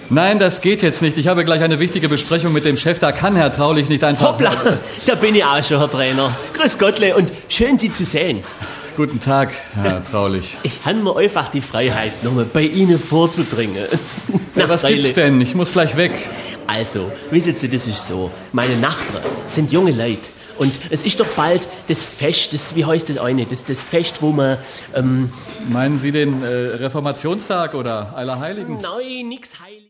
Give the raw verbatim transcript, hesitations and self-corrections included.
Nein, das geht jetzt nicht. Ich habe gleich eine wichtige Besprechung mit dem Chef. Da kann Herr Traulich nicht einfach... Hoppla, da bin ich auch schon, Herr Trainer. Grüß Gottle und schön, Sie zu sehen. Guten Tag, Herr Traulich. Ich habe mir einfach die Freiheit, nochmal bei Ihnen vorzudringen. Ja, was gibt's denn? Ich muss gleich weg. Also, wissen Sie, das ist so. Meine Nachbarn sind junge Leute. Und es ist doch bald das Fest, das, wie heißt das eine? Das, das Fest, wo man... Ähm Meinen Sie den äh, Reformationstag oder Allerheiligen? Nein, nix Heiliges.